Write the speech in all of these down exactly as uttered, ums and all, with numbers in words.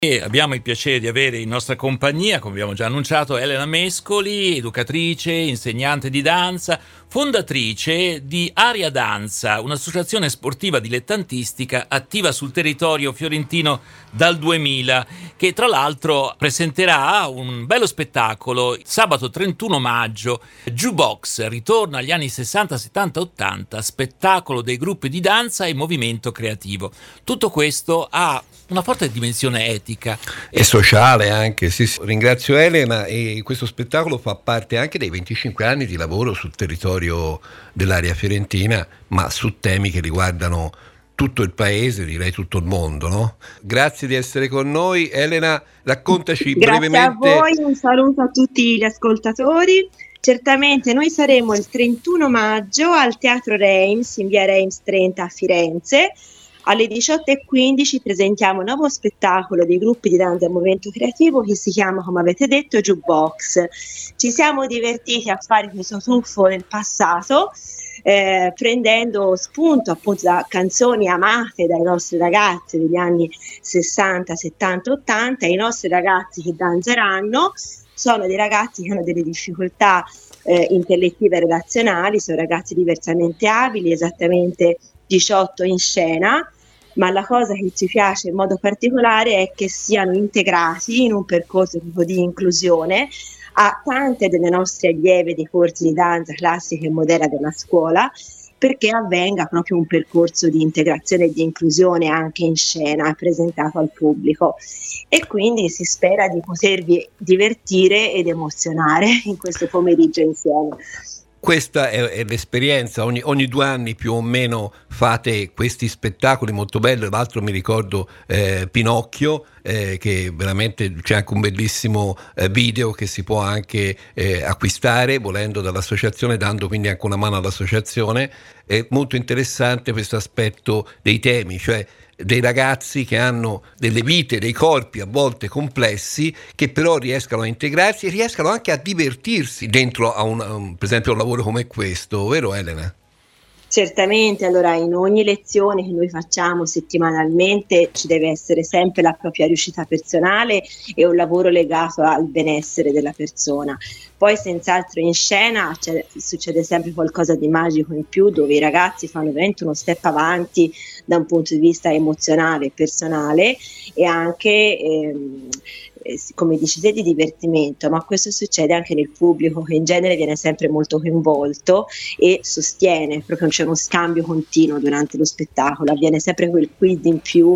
E abbiamo il piacere di avere in nostra compagnia, come abbiamo già annunciato, Elena Mescoli, educatrice, insegnante di danza, fondatrice di Aria Danza, un'associazione sportiva dilettantistica attiva sul territorio fiorentino dal duemila, che tra l'altro presenterà un bello spettacolo sabato trentuno maggio. Jukebox ritorna agli anni sessanta, settanta, ottanta, spettacolo dei gruppi di danza e movimento creativo. Tutto questo ha una forte dimensione etica e sociale anche, sì, sì. Ringrazio Elena, e questo spettacolo fa parte anche dei venticinque anni di lavoro sul territorio dell'area fiorentina, ma su temi che riguardano tutto il paese, direi tutto il mondo, no? Grazie di essere con noi. Elena, raccontaci Grazie brevemente. Grazie a voi, un saluto a tutti gli ascoltatori. Certamente noi saremo il trentuno maggio al Teatro Reims, in via Reims trenta a Firenze. Alle diciotto e quindici presentiamo un nuovo spettacolo dei gruppi di danza e movimento creativo che si chiama, come avete detto, Jukebox. Ci siamo divertiti a fare questo tuffo nel passato, eh, prendendo spunto appunto da canzoni amate dai nostri ragazzi degli anni sessanta, settanta, ottanta. I nostri ragazzi che danzeranno sono dei ragazzi che hanno delle difficoltà eh, intellettive e relazionali, sono ragazzi diversamente abili, esattamente diciotto in scena, ma la cosa che ci piace in modo particolare è che siano integrati in un percorso tipo di inclusione a tante delle nostre allieve dei corsi di danza classica e moderna della scuola, perché avvenga proprio un percorso di integrazione e di inclusione anche in scena presentato al pubblico, e quindi si spera di potervi divertire ed emozionare in questo pomeriggio insieme. Questa è, è l'esperienza, ogni, ogni due anni più o meno fate questi spettacoli molto belli. L'altro mi ricordo eh, Pinocchio, eh, che veramente c'è anche un bellissimo eh, video che si può anche eh, acquistare volendo dall'associazione, dando quindi anche una mano all'associazione. È molto interessante questo aspetto dei temi, cioè dei ragazzi che hanno delle vite, dei corpi a volte complessi, che però riescano a integrarsi e riescano anche a divertirsi dentro a un, a un per esempio, un lavoro come questo, vero Elena? Certamente, allora in ogni lezione che noi facciamo settimanalmente ci deve essere sempre la propria riuscita personale e un lavoro legato al benessere della persona. Poi senz'altro in scena cioè, succede sempre qualcosa di magico in più, dove i ragazzi fanno veramente uno step avanti da un punto di vista emozionale e personale, e anche ehm, come dici te di divertimento, ma questo succede anche nel pubblico, che in genere viene sempre molto coinvolto e sostiene, proprio c'è uno scambio continuo durante lo spettacolo, avviene sempre quel quid in più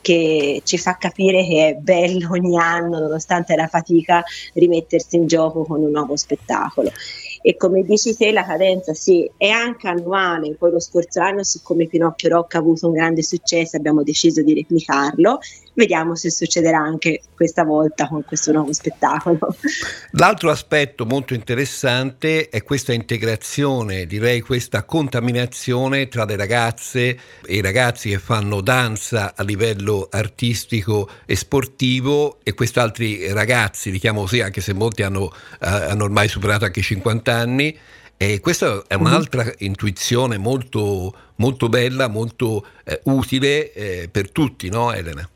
che ci fa capire che è bello ogni anno, nonostante la fatica, rimettersi in gioco con un nuovo spettacolo. E come dici te, la cadenza sì, è anche annuale. Poi lo scorso anno, siccome Pinocchio Rock ha avuto un grande successo, abbiamo deciso di replicarlo. Vediamo se succederà anche questa volta con questo nuovo spettacolo. L'altro aspetto molto interessante è questa integrazione, direi questa contaminazione tra le ragazze e i ragazzi che fanno danza a livello artistico e sportivo, e questi altri ragazzi, li chiamo così anche se molti hanno, eh, hanno ormai superato anche i cinquanta anni. E questa è un'altra mm-hmm. intuizione molto, molto bella, molto eh, utile eh, per tutti, no Elena?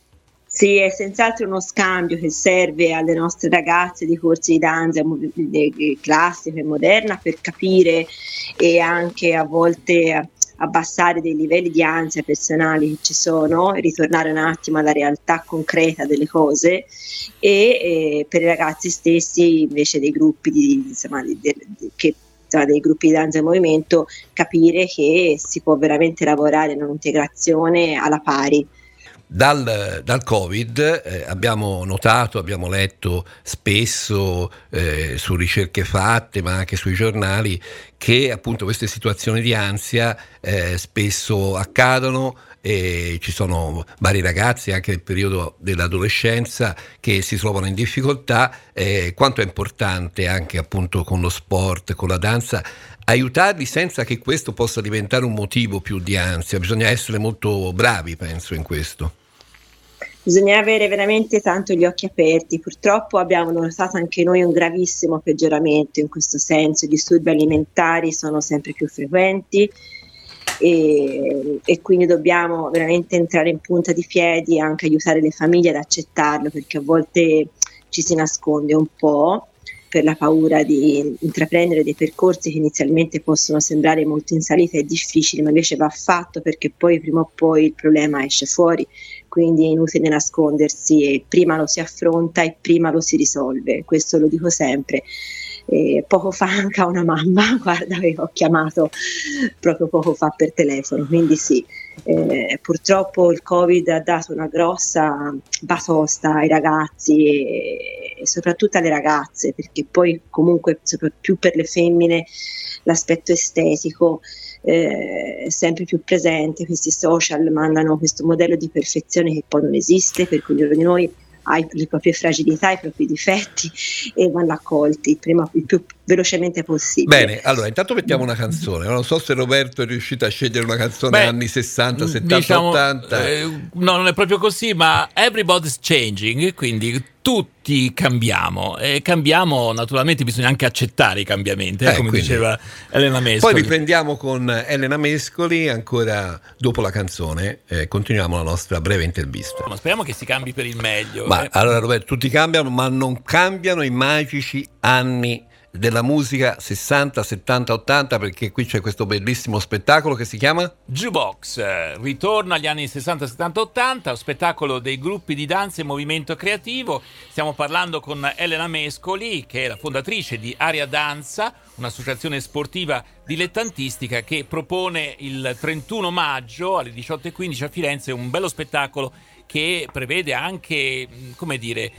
Sì, è senz'altro uno scambio che serve alle nostre ragazze di corsi di danza classica e moderna per capire e anche a volte abbassare dei livelli di ansia personali che ci sono, ritornare un attimo alla realtà concreta delle cose, e eh, per i ragazzi stessi invece dei gruppi di, insomma, di, di, di, che dei gruppi di danza e movimento, capire che si può veramente lavorare in un'integrazione alla pari. Dal, dal Covid eh, abbiamo notato, abbiamo letto spesso eh, su ricerche fatte, ma anche sui giornali, che appunto queste situazioni di ansia eh, spesso accadono, e ci sono vari ragazzi anche nel periodo dell'adolescenza che si trovano in difficoltà. Eh, quanto è importante anche appunto con lo sport, con la danza, aiutarli senza che questo possa diventare un motivo più di ansia. Bisogna essere molto bravi, penso, in questo. Bisogna avere veramente tanto gli occhi aperti. Purtroppo abbiamo notato anche noi un gravissimo peggioramento in questo senso. I disturbi alimentari sono sempre più frequenti, e, e quindi dobbiamo veramente entrare in punta di piedi, anche aiutare le famiglie ad accettarlo, perché a volte ci si nasconde un po' per la paura di intraprendere dei percorsi che inizialmente possono sembrare molto in salita e difficili, ma invece va fatto, perché poi prima o poi il problema esce fuori, quindi è inutile nascondersi e prima lo si affronta e prima lo si risolve, questo lo dico sempre. E poco fa anche a una mamma, guarda, che ho chiamato proprio poco fa per telefono, quindi sì, eh, purtroppo il Covid ha dato una grossa batosta ai ragazzi e, e soprattutto alle ragazze, perché poi comunque più per le femmine l'aspetto estetico eh, è sempre più presente. Questi social mandano questo modello di perfezione che poi non esiste, per cui ognuno di noi ha le proprie fragilità, i propri difetti e vanno accolti il, prima, il più velocemente possibile. Bene, allora intanto mettiamo una canzone. Non so se Roberto è riuscito a scegliere una canzone Beh, anni sessanta, settanta, diciamo, ottanta. Eh, no, non è proprio così, ma everybody's changing, quindi tutti cambiamo e cambiamo, naturalmente bisogna anche accettare i cambiamenti, eh, Eh, come quindi. diceva Elena Mescoli. Poi riprendiamo con Elena Mescoli ancora dopo la canzone, eh, continuiamo la nostra breve intervista. Ma speriamo che si cambi per il meglio. Ma eh. allora Roberto, tutti cambiano, ma non cambiano i magici anni della musica sessanta, settanta, ottanta, perché qui c'è questo bellissimo spettacolo che si chiama Jukebox, eh, ritorno agli anni sessanta, settanta, ottanta, spettacolo dei gruppi di danza e movimento creativo. Stiamo parlando con Elena Mescoli, che è la fondatrice di Aria Danza, un'associazione sportiva dilettantistica che propone il trentuno maggio alle diciotto e quindici a Firenze un bello spettacolo che prevede anche, come dire,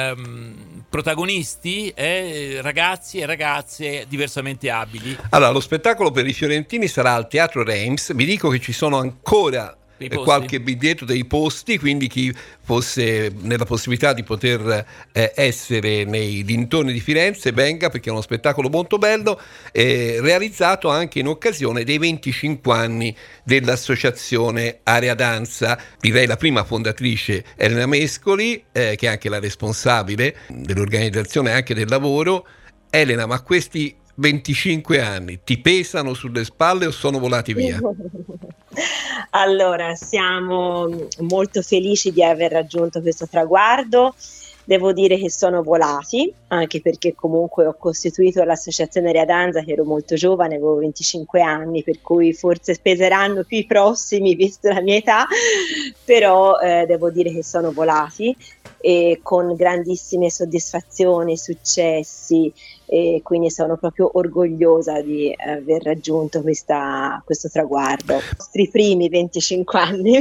ehm, protagonisti, eh, ragazzi e ragazze diversamente abili. Allora, lo spettacolo per i fiorentini sarà al Teatro Reims. Vi dico che ci sono ancora Dei posti? qualche biglietto dei posti, quindi chi fosse nella possibilità di poter eh, essere nei dintorni di Firenze venga, perché è uno spettacolo molto bello, eh, realizzato anche in occasione dei venticinque anni dell'associazione Aria Danza. Direi la prima fondatrice Elena Mescoli, eh, che è anche la responsabile dell'organizzazione e anche del lavoro. Elena, ma questi venticinque anni ti pesano sulle spalle o sono volati via? Allora, siamo molto felici di aver raggiunto questo traguardo. Devo dire che sono volati, anche perché comunque ho costituito l'associazione Aria Danza che ero molto giovane, avevo venticinque anni, per cui forse peseranno più i prossimi visto la mia età, però eh, devo dire che sono volati e con grandissime soddisfazioni, successi, e quindi sono proprio orgogliosa di aver raggiunto questa, questo traguardo. I nostri primi venticinque anni.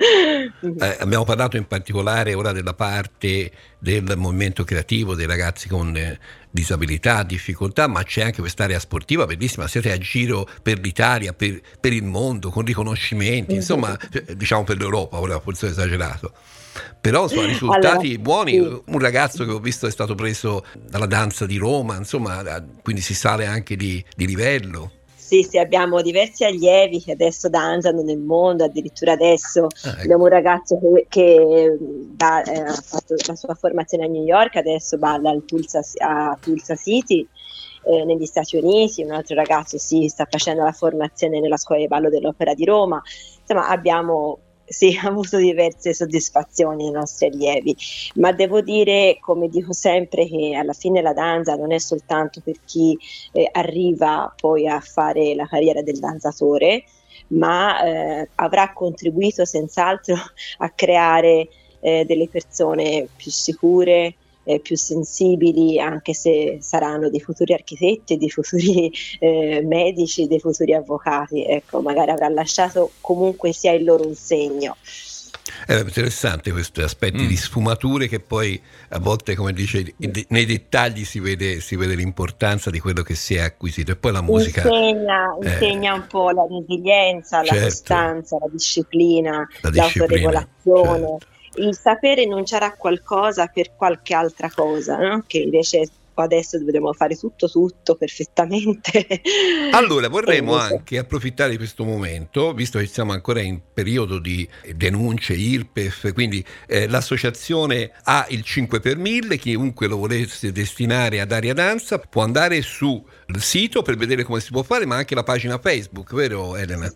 Eh, abbiamo parlato in particolare ora della parte del movimento creativo dei ragazzi con eh, disabilità, difficoltà, ma c'è anche quest'area sportiva bellissima, siete a giro per l'Italia, per, per il mondo, con riconoscimenti, insomma, diciamo per l'Europa, ora forse ho esagerato. Però sono risultati allora, buoni. Sì. Un ragazzo che ho visto è stato preso dalla danza di Roma, insomma, quindi si sale anche di, di livello. Sì, sì, abbiamo diversi allievi che adesso danzano nel mondo, addirittura adesso ah, ecco. Abbiamo un ragazzo che, che va, eh, ha fatto la sua formazione a New York, adesso balla al Tulsa, a Tulsa City eh, negli Stati Uniti, un altro ragazzo si sta facendo la formazione nella scuola di ballo dell'Opera di Roma, insomma abbiamo sì, avuto diverse soddisfazioni i nostri allievi, ma devo dire, come dico sempre, che alla fine la danza non è soltanto per chi eh, arriva poi a fare la carriera del danzatore, ma eh, avrà contribuito senz'altro a creare eh, delle persone più sicure, Eh, più sensibili, anche se saranno dei futuri architetti, dei futuri eh, medici, dei futuri avvocati, ecco, magari avrà lasciato comunque sia il loro un segno. È interessante questi aspetti mm. di sfumature che poi a volte, come dice, nei dettagli si vede, si vede l'importanza di quello che si è acquisito, e poi la musica insegna, eh, insegna un po' la resilienza, certo, la costanza, la disciplina, la disciplina, l'autoregolazione, certo. Il sapere rinunciare a qualcosa per qualche altra cosa, no? Che invece adesso dovremo fare tutto tutto perfettamente. Allora vorremmo anche approfittare di questo momento, visto che siamo ancora in periodo di denunce I R P E F, quindi eh, l'associazione ha il cinque per mille, chiunque lo volesse destinare ad Aria Danza può andare sul sito per vedere come si può fare, ma anche la pagina Facebook, vero Elena?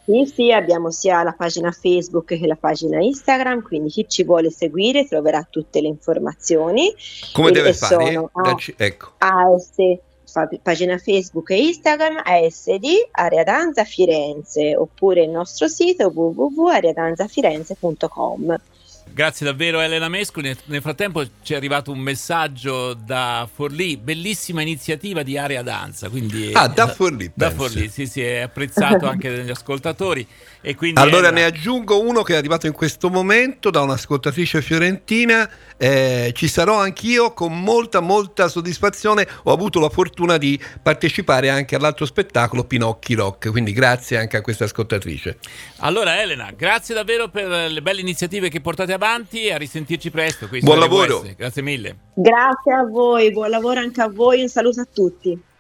Sì, sì, abbiamo sia la pagina Facebook che la pagina Instagram, quindi chi ci vuole seguire troverà tutte le informazioni. Come e, deve e fare? sono a, Dacci- ecco. A S, fa- pagina Facebook e Instagram A S D Area Danza Firenze, oppure il nostro sito w w w punto area danza firenze punto com. Grazie davvero Elena Mescoli. Nel, nel frattempo ci è arrivato un messaggio da Forlì, bellissima iniziativa di Area Danza. Quindi, Ah, da Forlì, da pensa. Forlì, sì, sì, è apprezzato anche dagli ascoltatori. E quindi Allora Elena... ne aggiungo uno che è arrivato in questo momento da un'ascoltatrice fiorentina. Eh, ci sarò anch'io con molta molta soddisfazione. Ho avuto la fortuna di partecipare anche all'altro spettacolo Pinocchi Rock, quindi grazie anche a questa ascoltatrice. Allora Elena, grazie davvero per le belle iniziative che portate avanti e a risentirci presto qui su Buon R W S. lavoro. Grazie mille. Grazie a voi, buon lavoro anche a voi, un saluto a tutti.